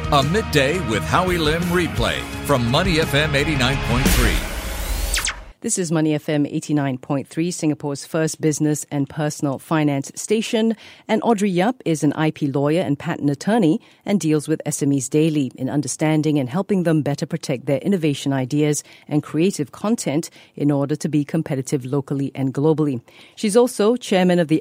A midday with Howie Lim replay from Money FM 89.3. This is Money FM 89.3, Singapore's first business and personal finance station. And Audrey Yap is an IP lawyer and patent attorney and deals with SMEs daily in understanding and helping them better protect their innovation ideas and creative content in order to be competitive locally and globally. She's also chairman of the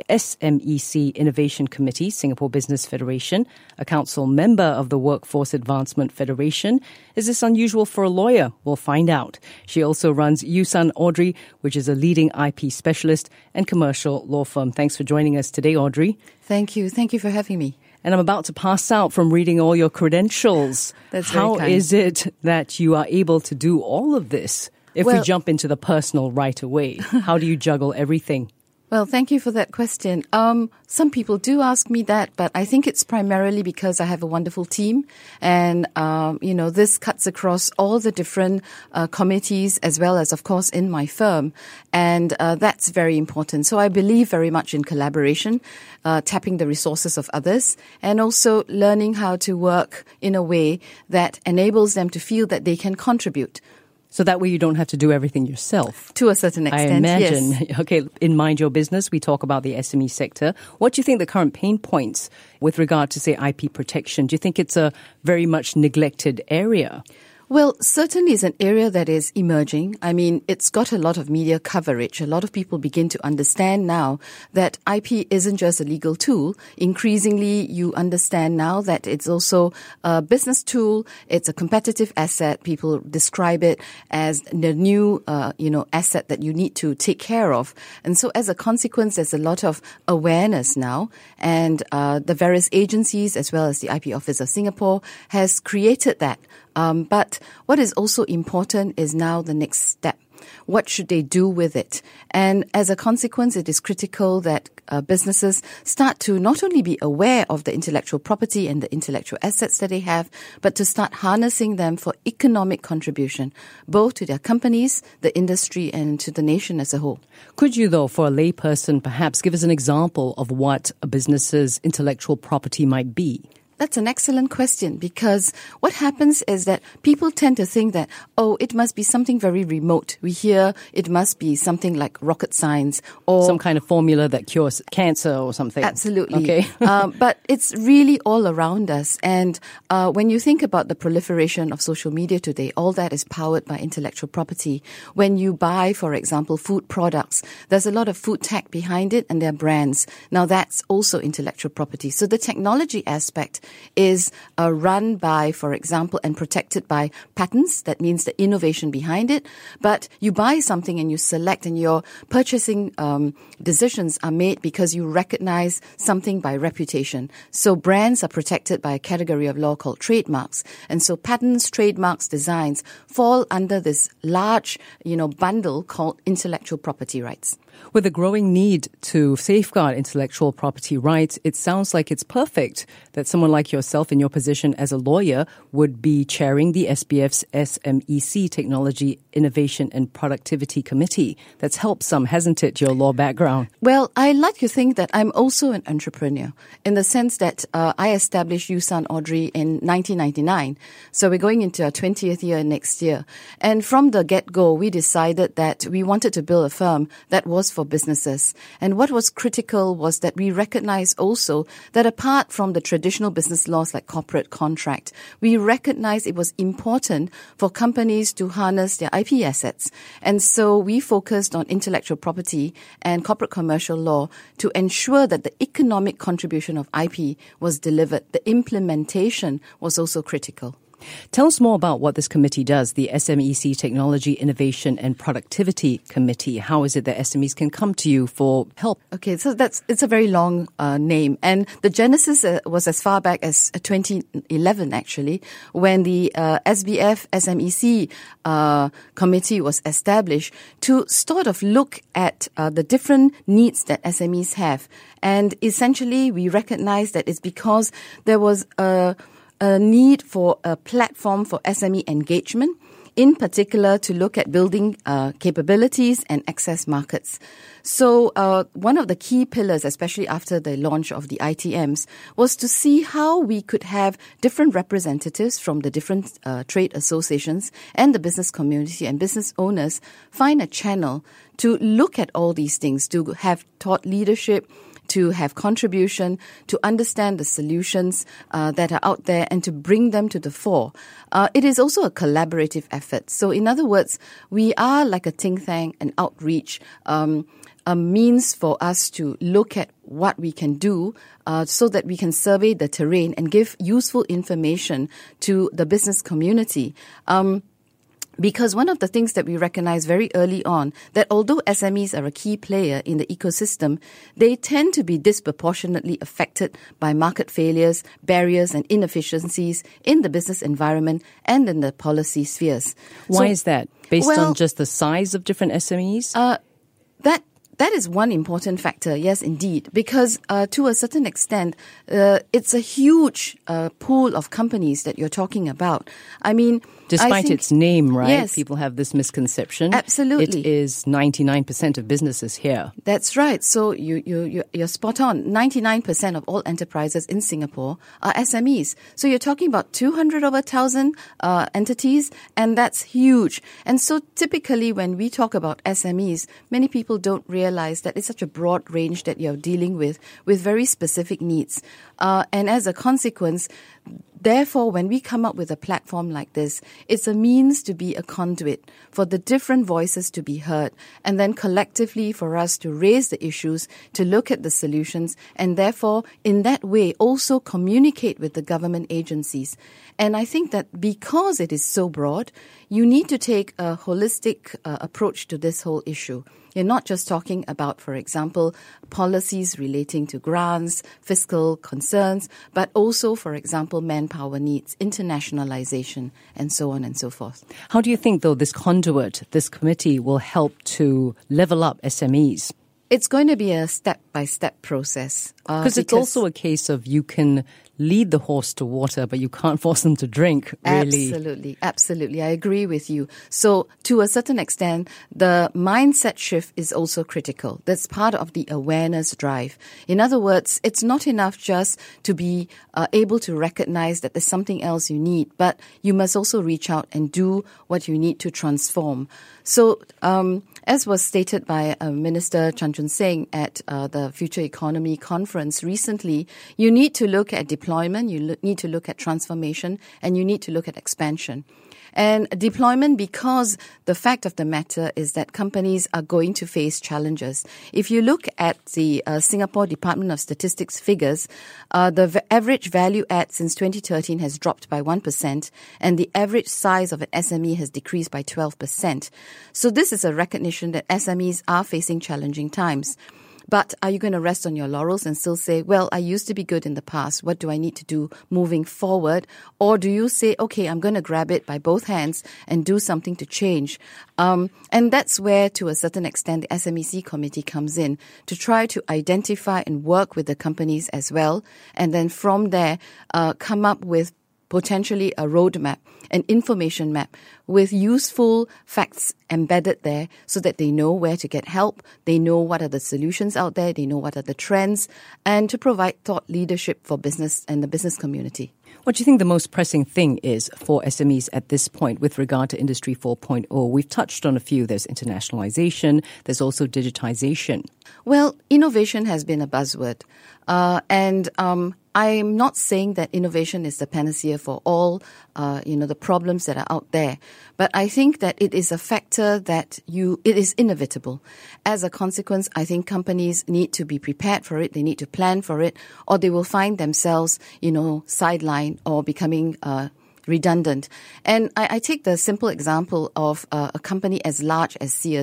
SMEC Innovation Committee, Singapore Business Federation, a council member of the Workforce Advancement Federation. Is this unusual for a lawyer? We'll find out. She also runs Yusan Audrey, which is a leading IP specialist and commercial law firm. Thanks for joining us today, Audrey. Thank you. Thank you for having me. And I'm about to pass out from reading all your credentials. That's very kind. How is it that you are able to do all of this? If we jump into the personal right away, how do you juggle everything? Well, thank you for that question. Some people do ask me that, but I think it's primarily because I have a wonderful team. And, this cuts across all the different committees as well as, of course, in my firm. And that's very important. So I believe very much in collaboration, tapping the resources of others, and also learning how to work in a way that enables them to feel that they can contribute. So that way you don't have to do everything yourself. To a certain extent, I imagine. Yes. Okay, in Mind Your Business, we talk about the SME sector. What do you think the current pain points with regard to, say, IP protection? Do you think it's a very much neglected area? Well, certainly it's an area that is emerging. I mean, it's got a lot of media coverage. A lot of people begin to understand now that IP isn't just a legal tool. Increasingly, you understand now that it's also a business tool. It's a competitive asset. People describe it as the new, asset that you need to take care of. And so as a consequence, there's a lot of awareness now. And the various agencies, as well as the IP Office of Singapore, has created that. But what is also important is now the next step. What should they do with it? And as a consequence, it is critical that businesses start to not only be aware of the intellectual property and the intellectual assets that they have, but to start harnessing them for economic contribution, both to their companies, the industry, and to the nation as a whole. Could you, though, for a layperson, perhaps give us an example of what a business's intellectual property might be? That's an excellent question, because what happens is that people tend to think that, it must be something very remote. We hear it must be something like rocket science or some kind of formula that cures cancer or something. Absolutely. Okay. But it's really all around us. And when you think about the proliferation of social media today, all that is powered by intellectual property. When you buy, for example, food products, there's a lot of food tech behind it and their brands. Now that's also intellectual property. So the technology aspect is run by, for example, and protected by patents. That means the innovation behind it. But you buy something and you select, and your purchasing decisions are made because you recognize something by reputation. So brands are protected by a category of law called trademarks. And so patents, trademarks, designs fall under this large, bundle called intellectual property rights. With a growing need to safeguard intellectual property rights, it sounds like it's perfect that someone like yourself in your position as a lawyer would be chairing the SBF's SMEC Technology, Innovation and Productivity Committee. That's helped some, hasn't it, your law background? Well, I like to think that I'm also an entrepreneur in the sense that I established Yusan Audrey in 1999. So we're going into our 20th year next year. And from the get-go, we decided that we wanted to build a firm that was for businesses. And what was critical was that we recognize also that apart from the traditional business laws like corporate contract, we recognized it was important for companies to harness their IP assets. And so we focused on intellectual property and corporate commercial law to ensure that the economic contribution of IP was delivered. The implementation was also critical. Tell us more about what this committee does, the SMEC Technology, Innovation and Productivity Committee. How is it that SMEs can come to you for help? Okay, so it's a very long name. And the genesis was as far back as 2011, actually, when the SBF SMEC committee was established to sort of look at the different needs that SMEs have. And essentially, we recognize that it's because there was a need for a platform for SME engagement in particular to look at building capabilities and access markets. So one of the key pillars, especially after the launch of the ITMs, was to see how we could have different representatives from the different trade associations and the business community and business owners find a channel to look at all these things, to have thought leadership, to have contribution, to understand the solutions that are out there and to bring them to the fore. It is also a collaborative effort. So in other words, we are like a think tank, an outreach, a means for us to look at what we can do so that we can survey the terrain and give useful information to the business community. Because one of the things that we recognize very early on, that although SMEs are a key player in the ecosystem, they tend to be disproportionately affected by market failures, barriers and inefficiencies in the business environment and in the policy spheres. Why is that? Based on just the size of different SMEs? That is one important factor, yes, indeed, because to a certain extent, it's a huge pool of companies that you're talking about. I mean, despite its name, right? Yes. People have this misconception. Absolutely. It is 99% of businesses here. That's right. So you're spot on. 99% of all enterprises in Singapore are SMEs. So you're talking about 200 over 1,000 entities, and that's huge. And so typically when we talk about SMEs, many people don't realize that it's such a broad range that you're dealing with very specific needs. And as a consequence, therefore, when we come up with a platform like this, it's a means to be a conduit for the different voices to be heard, and then collectively for us to raise the issues, to look at the solutions, and therefore, in that way, also communicate with the government agencies. And I think that because it is so broad, you need to take a holistic approach to this whole issue. You're not just talking about, for example, policies relating to grants, fiscal concerns, but also, for example, manpower needs, internationalization, and so on and so forth. How do you think, though, this conduit, this committee will help to level up SMEs? It's going to be a step-by-step process. Because it's also a case of you can lead the horse to water, but you can't force them to drink, really. Absolutely. I agree with you. So to a certain extent, the mindset shift is also critical. That's part of the awareness drive. In other words, it's not enough just to be able to recognize that there's something else you need, but you must also reach out and do what you need to transform. So as was stated by Minister Chan Chun Sing at the Future Economy Conference recently, you need to look at deployment, you need to look at transformation, and you need to look at expansion. And deployment, because the fact of the matter is that companies are going to face challenges. If you look at the Singapore Department of Statistics figures, the average value add since 2013 has dropped by 1%, and the average size of an SME has decreased by 12%. So this is a recognition that SMEs are facing challenging times. But are you going to rest on your laurels and still say, well, I used to be good in the past. What do I need to do moving forward? Or do you say, okay, I'm going to grab it by both hands and do something to change? And that's where, to a certain extent, the SMEC committee comes in to try to identify and work with the companies as well. And then from there, come up with potentially a roadmap, an information map with useful facts embedded there so that they know where to get help, they know what are the solutions out there, they know what are the trends, and to provide thought leadership for business and the business community. What do you think the most pressing thing is for SMEs at this point with regard to Industry 4.0? We've touched on a few. There's internationalization. There's also digitization. Well, innovation has been a buzzword. And I'm not saying that innovation is the panacea for all, the problems that are out there. But I think that it is a factor that it is inevitable. As a consequence, I think companies need to be prepared for it. They need to plan for it, or they will find themselves, sidelined or becoming redundant. And I take the simple example of a company as large as Sears.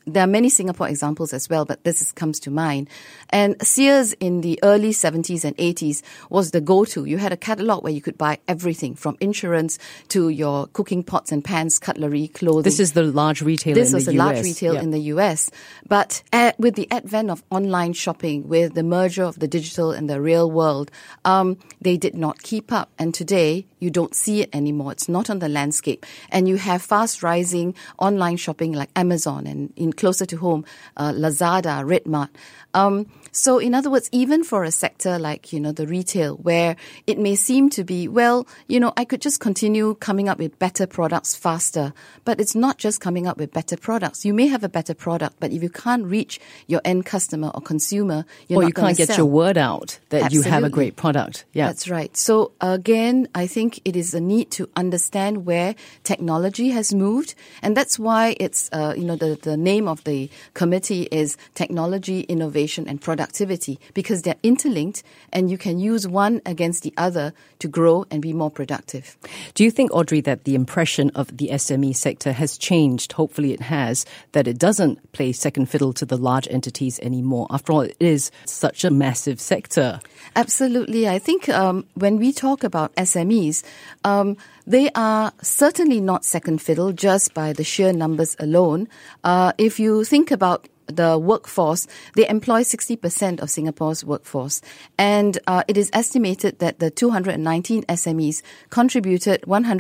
there are many Singapore examples as well, but this comes to mind. And Sears in the early 70s and 80s was the go-to. You had a catalog where you could buy everything from insurance to your cooking pots and pans, cutlery, clothing. This is the large retailer in the US. This was a large retail in the US. But with the advent of online shopping, with the merger of the digital and the real world, they did not keep up. And today, you don't see it anymore. It's not on the landscape. And you have fast-rising online shopping like Amazon and in closer to home, Lazada, Redmart. So in other words, even for a sector like, the retail, where it may seem to be, I could just continue coming up with better products faster. But it's not just coming up with better products. You may have a better product, but if you can't reach your end customer or consumer, you're not going to sell. Or you can't get your word out that Absolutely. You have a great product. Yeah, that's right. So again, I think it is a need to understand where technology has moved. And that's why it's, the name of the committee is Technology, Innovation and Productivity, because they're interlinked and you can use one against the other to grow and be more productive. Do you think, Audrey, that the impression of the SME sector has changed? Hopefully it has, that it doesn't play second fiddle to the large entities anymore. After all, it is such a massive sector. Absolutely. I think when we talk about SMEs, they are certainly not second fiddle just by the sheer numbers alone. If you think about the workforce, they employ 60% of Singapore's workforce. And it is estimated that the 219 SMEs contributed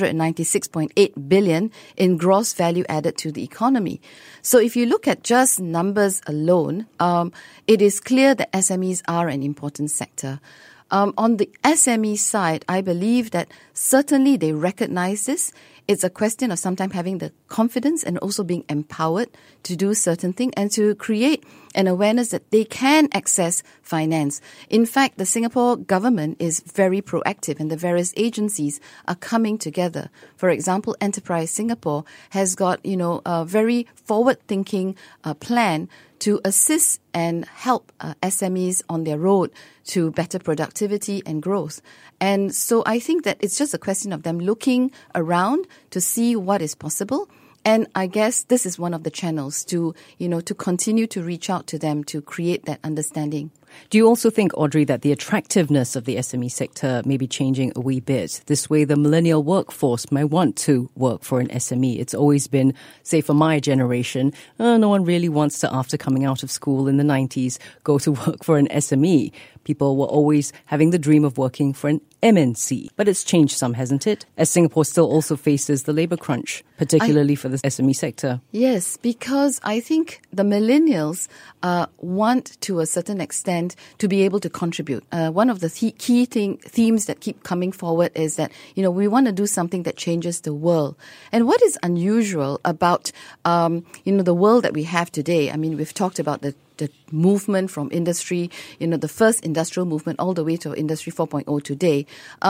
196.8 billion in gross value added to the economy. So if you look at just numbers alone, it is clear that SMEs are an important sector. On the SME side, I believe that certainly they recognize this. It's a question of sometimes having the confidence and also being empowered to do certain things and to create an awareness that they can access finance. In fact, the Singapore government is very proactive and the various agencies are coming together. For example, Enterprise Singapore has got, a very forward-thinking plan to assist and help SMEs on their road to better productivity and growth. And so I think that it's just a question of them looking around to see what is possible. And I guess this is one of the channels to continue to reach out to them to create that understanding. Do you also think, Audrey, that the attractiveness of the SME sector may be changing a wee bit? This way, the millennial workforce may want to work for an SME. It's always been, say, for my generation, no one really wants to, after coming out of school in the 90s, go to work for an SME. People were always having the dream of working for an MNC. But it's changed some, hasn't it? As Singapore still also faces the labour crunch, particularly for the SME sector. Yes, because I think the millennials want, to a certain extent, to be able to contribute. One of the key themes that keep coming forward is that, we want to do something that changes the world. And what is unusual about, the world that we have today, I mean, we've talked about the movement from industry, the first industrial movement all the way to Industry 4.0 today.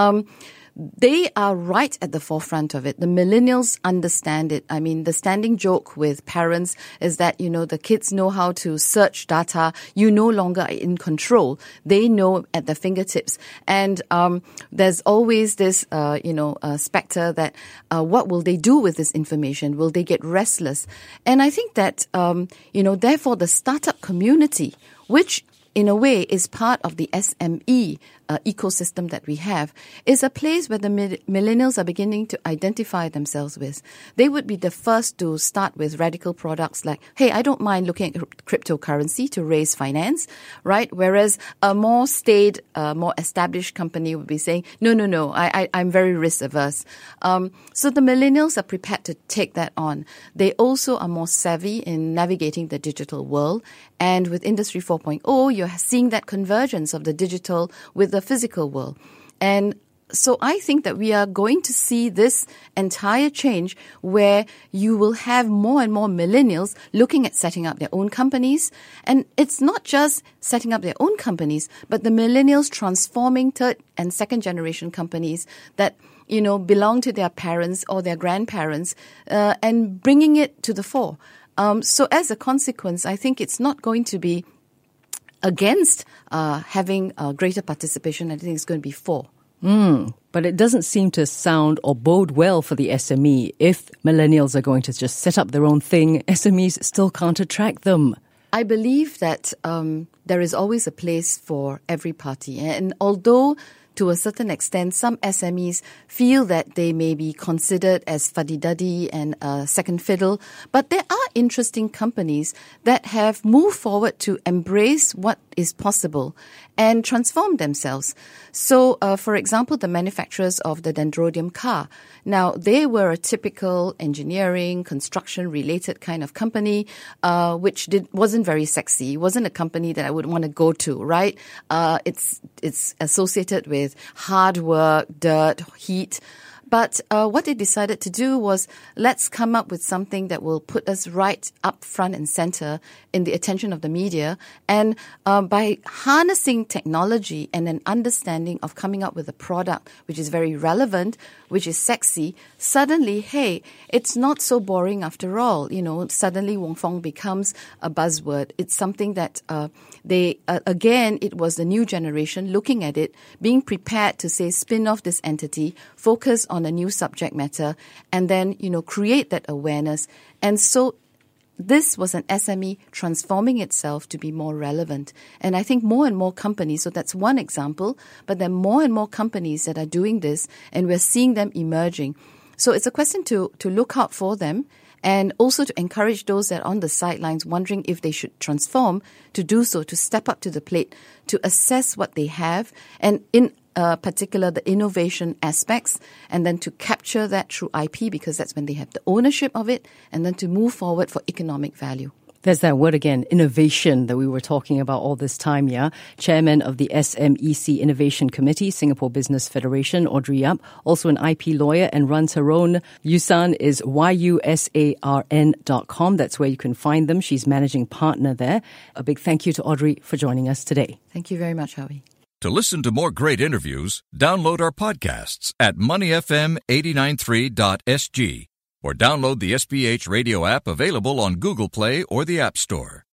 They are right at the forefront of it. The millennials understand it. I mean, the standing joke with parents is that, the kids know how to search data. You no longer are in control. They know at their fingertips. And there's always this, specter that what will they do with this information? Will they get restless? And I think that, therefore the startup community, which in a way is part of the SME ecosystem that we have, is a place where the millennials are beginning to identify themselves with. They would be the first to start with radical products like, hey, I don't mind looking at cryptocurrency to raise finance, right? Whereas a more staid, more established company would be saying, no, I'm very risk averse. So the millennials are prepared to take that on. They also are more savvy in navigating the digital world. And with Industry 4.0, you're seeing that convergence of the digital with the physical world. And so I think that we are going to see this entire change where you will have more and more millennials looking at setting up their own companies. And it's not just setting up their own companies, but the millennials transforming third and second generation companies that belong to their parents or their grandparents and bringing it to the fore. So as a consequence, I think it's not going to be against having greater participation. I think it's going to be for But it doesn't seem to sound or bode well for the SME. If millennials are going to just set up their own thing, SMEs still can't attract them. I believe that there is always a place for every party. And although to a certain extent, some SMEs feel that they may be considered as fuddy-duddy and second fiddle, but there are interesting companies that have moved forward to embrace what is possible and transform themselves. So, for example, the manufacturers of the Dendrodium car. Now, they were a typical engineering, construction-related kind of company, which wasn't very sexy. It wasn't a company that I would want to go to, right? It's associated with hard work, dirt, heat. But what they decided to do was, let's come up with something that will put us right up front and center in the attention of the media. And by harnessing technology and an understanding of coming up with a product which is very relevant, which is sexy, suddenly, hey, it's not so boring after all. You know, suddenly Wong Fong becomes a buzzword. It's something that again, it was the new generation looking at it, being prepared to say, spin off this entity, focus on a new subject matter, and then, create that awareness. And so this was an SME transforming itself to be more relevant. And I think more and more companies, so that's one example, but there are more and more companies that are doing this, and we're seeing them emerging. So it's a question to look out for them, and also to encourage those that are on the sidelines wondering if they should transform, to do so, to step up to the plate, to assess what they have, and in particular the innovation aspects, and then to capture that through IP, because that's when they have the ownership of it, and then to move forward for economic value. There's that word again, innovation, that we were talking about all this time, yeah? Chairman of the SMEC Innovation Committee, Singapore Business Federation, Audrey Yap, also an IP lawyer and runs her own. Yusan is YUSARN.com. That's where you can find them. She's managing partner there. A big thank you to Audrey for joining us today. Thank you very much, Howie. To listen to more great interviews, download our podcasts at moneyfm893.sg or download the SPH radio app available on Google Play or the App Store.